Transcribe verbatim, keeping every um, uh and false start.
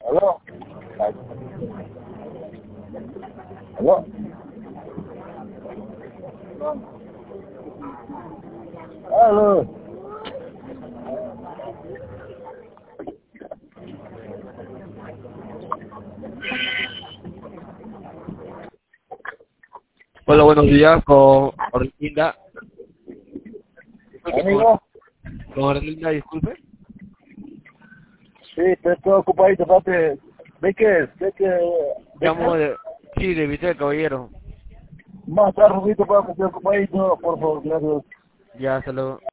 ¿Aló? ¿Aló? ¿Aló? Hola, buenos días, con Orlinda. Disculpe, con, ¿Amigo? con Orlinda, disculpe. Sí, estoy todo ocupadito, papi. ¿Ve que, ve que, ve Llamo que? de... Sí, de Vité, caballero. Más tarde, papi, estoy ocupadito, por favor, gracias. Ya, hasta luego.